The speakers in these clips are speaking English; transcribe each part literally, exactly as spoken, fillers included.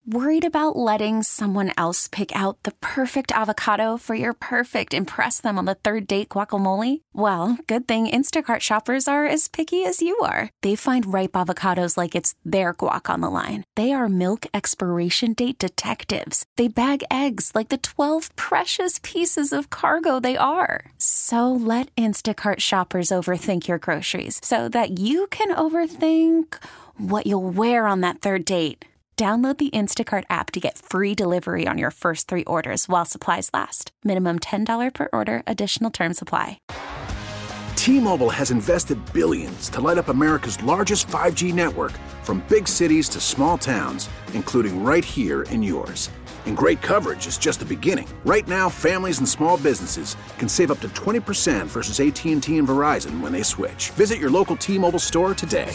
Worried about letting someone else pick out the perfect avocado for your perfect impress them on the third date guacamole? Well, good thing Instacart shoppers are as picky as you are. They find ripe avocados like it's their guac on the line. They are milk expiration date detectives. They bag eggs like the twelve precious pieces of cargo they are. So let Instacart shoppers overthink your groceries so that you can overthink what you'll wear on that third date. Download the Instacart app to get free delivery on your first three orders while supplies last. Minimum ten dollars per order. Additional terms apply. T-Mobile has invested billions to light up America's largest five G network, from big cities to small towns, including right here in yours. And great coverage is just the beginning. Right now, families and small businesses can save up to twenty percent versus A T and T and Verizon when they switch. Visit your local T-Mobile store today.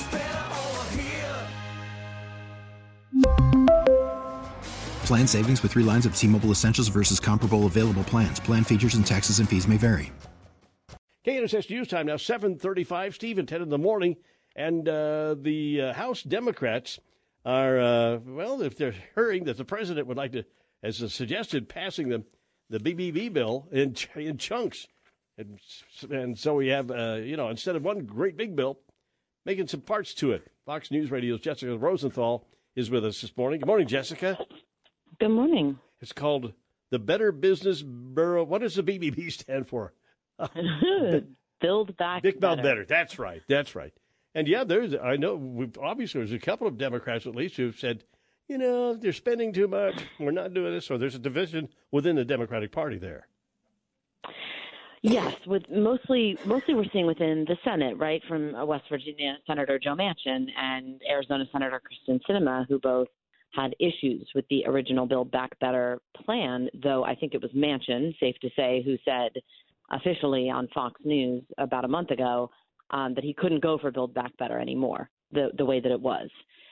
Plan savings with three lines of T-Mobile Essentials versus comparable available plans. Plan features and taxes and fees may vary. K N S S News Time now, seven thirty-five. Steve and ten in the morning. And uh, the uh, House Democrats are, uh, well, if they're hearing that the president would like to, as suggested, passing the, the B B B bill in, in chunks. And, and so we have, uh, you know, instead of one great big bill, making some parts to it. Fox News Radio's Jessica Rosenthal is with us this morning. Good morning, Jessica. Good morning. It's called the Better Business Bureau. What does the B B B stand for? Build Back Big Better. Build Better. That's right. That's right. And, yeah, there's. I know, we've, obviously, there's a couple of Democrats at least who've said, you know, they're spending too much. We're not doing this. So there's a division within the Democratic Party there. Yes, with mostly mostly we're seeing within the Senate, right, from uh, West Virginia Senator Joe Manchin and Arizona Senator Kristen Sinema, who both had issues with the original Build Back Better plan, though I think it was Manchin, safe to say, who said officially on Fox News about a month ago um, that he couldn't go for Build Back Better anymore, the, the way that it was.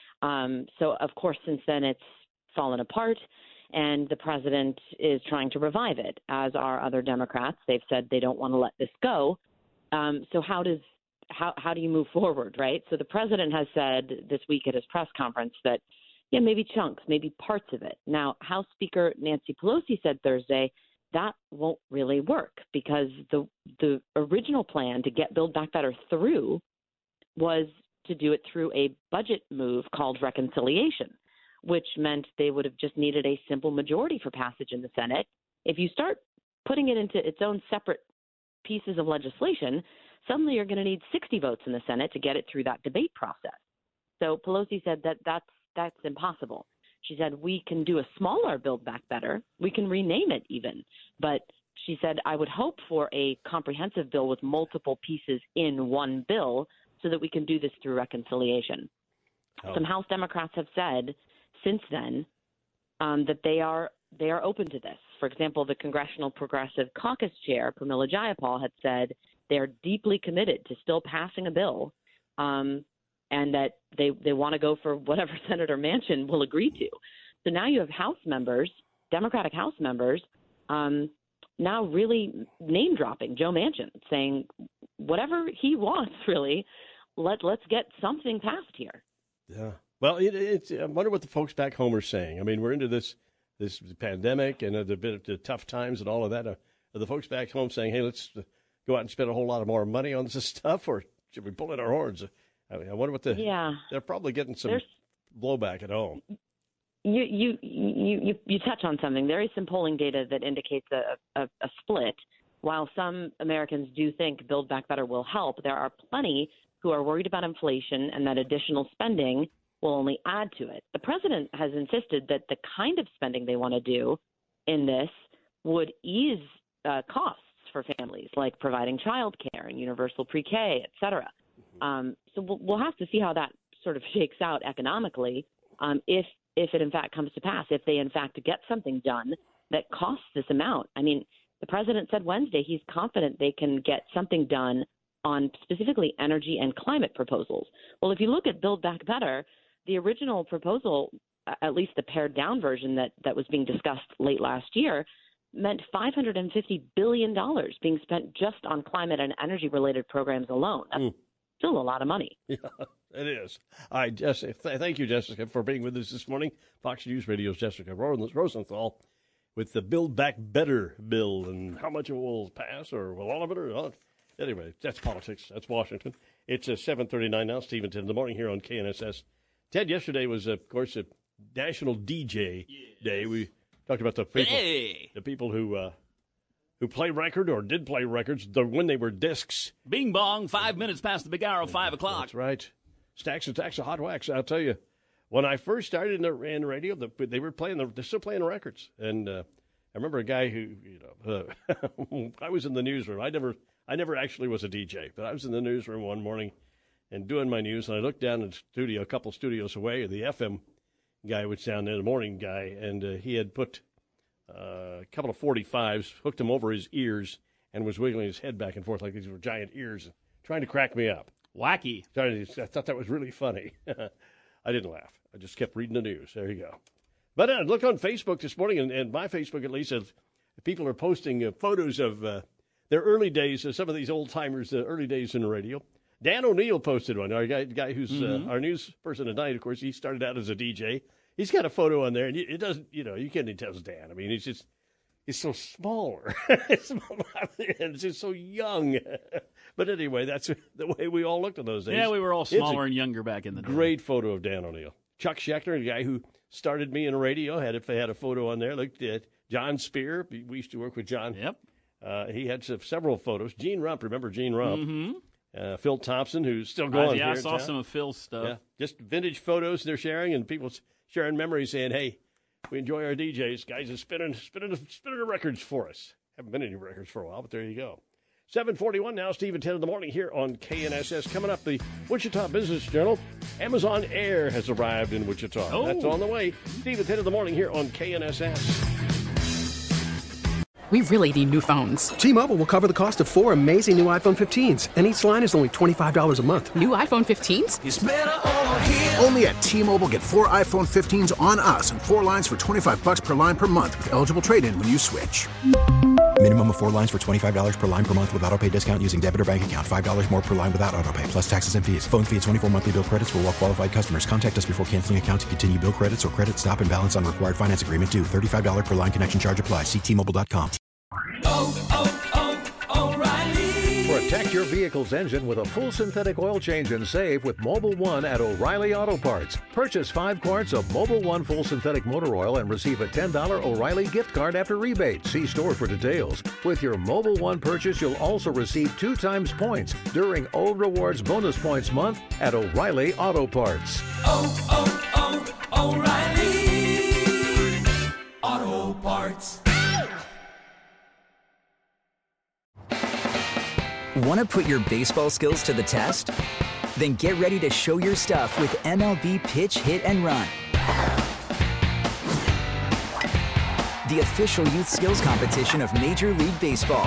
Um, so, of course, since then it's fallen apart, and the president is trying to revive it, as are other Democrats. They've said they don't want to let this go. Um, so how does how, how do you move forward, right? So the president has said this week at his press conference that Yeah, maybe chunks, maybe parts of it. Now, House Speaker Nancy Pelosi said Thursday that won't really work because the the original plan to get Build Back Better through was to do it through a budget move called reconciliation, which meant they would have just needed a simple majority for passage in the Senate. If you start putting it into its own separate pieces of legislation, suddenly you're going to need sixty votes in the Senate to get it through that debate process. So Pelosi said that that's That's impossible. She said, we can do a smaller Build Back Better. We can rename it even. But she said, I would hope for a comprehensive bill with multiple pieces in one bill so that we can do this through reconciliation. Oh. Some House Democrats have said since then um, that they are they are open to this. For example, the Congressional Progressive Caucus Chair, Pramila Jayapal, had said they're deeply committed to still passing a bill um, and that they, they want to go for whatever Senator Manchin will agree to. So now you have House members, Democratic House members, um, now really name-dropping Joe Manchin, saying whatever he wants, really, let, let's get something passed here. Yeah. Well, it, it's, I wonder what the folks back home are saying. I mean, we're into this this pandemic and a bit of the tough times and all of that. Are the folks back home saying, hey, let's go out and spend a whole lot of more money on this stuff, or should we pull in our horns? I mean, I wonder what the yeah. They're probably getting some There's, blowback at home. You you you you you touch on something. There is some polling data that indicates a, a, a split. While some Americans do think Build Back Better will help, there are plenty who are worried about inflation and that additional spending will only add to it. The president has insisted that the kind of spending they want to do in this would ease uh, costs for families, like providing child care and universal pre-K, et cetera. Um, so we'll, we'll have to see how that sort of shakes out economically um, if if it in fact comes to pass, if they in fact get something done that costs this amount. I mean, the president said Wednesday he's confident they can get something done on specifically energy and climate proposals. Well, if you look at Build Back Better, the original proposal, at least the pared down version that, that was being discussed late last year, meant five hundred fifty billion dollars being spent just on climate and energy related programs alone. That's mm. still a lot of money. Yeah. It is. All right, Jessica. Th- thank you, Jessica, for being with us this morning. Fox News Radio's Jessica Rosenthal with the Build Back Better bill and how much it will pass or will all of it or not. Anyway, that's politics. That's Washington. It's uh, seven thirty-nine now. Stephen Ted in the morning here on K N S S. Ted, yesterday was, uh, of course, a National D J yes. Day. We talked about the people, hey. the people who uh, who play record or did play records the, when they were discs. Bing bong, five minutes past the big hour of five o'clock. That's right. Stacks and stacks of hot wax. I'll tell you, when I first started in the, in the radio, the, they were playing. The, they're still playing the records. And uh, I remember a guy who, you know, uh, I was in the newsroom. I never, I never actually was a D J, but I was in the newsroom one morning and doing my news, and I looked down in the studio, a couple studios away. The F M guy was down there, the morning guy, and uh, he had put uh, a couple of forty-fives, hooked them over his ears, and was wiggling his head back and forth like these were giant ears, trying to crack me up. Wacky. I thought that was really funny. I didn't laugh. I just kept reading the news. There you go. But I uh, looked on Facebook this morning, and, and my Facebook at least, of people are posting uh, photos of uh, their early days, uh, some of these old-timers, the uh, early days in the radio. Dan O'Neill posted one, our guy, guy who's mm-hmm. uh, our news person tonight. Of course, he started out as a D J. He's got a photo on there, and it doesn't, you know, you can't even tell it's Dan. I mean, he's just, he's so smaller. And it's just so young. But anyway, that's the way we all looked in those days. Yeah, we were all smaller and younger back in the day. Great photo of Dan O'Neill. Chuck Schechter, the guy who started me in radio, had a, had a photo on there. Looked at John Spear. We used to work with John. Yep. Uh, he had some, several photos. Gene Rump, remember Gene Rump? Mm-hmm. Uh, Phil Thompson, who's still going. Uh, yeah, here I saw in some of Phil's stuff. Yeah, just vintage photos they're sharing, and people sharing memories, saying, "Hey, we enjoy our D Js. Guys are spinning, spinning, spinning the records for us. Haven't been any records for a while, but there you go." seven forty-one now. Stephen ten in the morning here on K N S S. Coming up, the Wichita Business Journal. Amazon Air has arrived in Wichita. Oh. That's on the way. Stephen ten in the morning here on K N S S. We really need new phones. T-Mobile will cover the cost of four amazing new iPhone fifteens, and each line is only twenty-five dollars a month. New iPhone fifteens? It's better over here. Only at T-Mobile, get four iPhone fifteens on us and four lines for twenty-five dollars per line per month with eligible trade-in when you switch. Minimum of four lines for twenty-five dollars per line per month with autopay discount using debit or bank account. five dollars more per line without autopay, plus taxes and fees. Phone fee at twenty-four monthly bill credits for well-qualified customers. Contact us before canceling account to continue bill credits or credit stop and balance on required finance agreement due. thirty-five dollars per line connection charge applies. See T Mobile dot com. Oh, oh, oh, O'Reilly. Protect your vehicle's engine with a full synthetic oil change and save with Mobil one at O'Reilly Auto Parts. Purchase five quarts of Mobil one full synthetic motor oil and receive a ten dollars O'Reilly gift card after rebate. See store for details. With your Mobil one purchase, you'll also receive two times points during O Rewards Bonus Points Month at O'Reilly Auto Parts. Oh, oh, oh, O'Reilly Auto Parts. Want to put your baseball skills to the test? Then get ready to show your stuff with M L B Pitch, Hit, and Run. The official youth skills competition of Major League Baseball.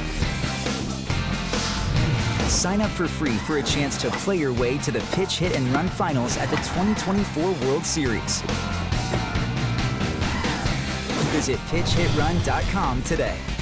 Sign up for free for a chance to play your way to the Pitch, Hit, and Run finals at the twenty twenty-four World Series. Visit pitch hit run dot com today.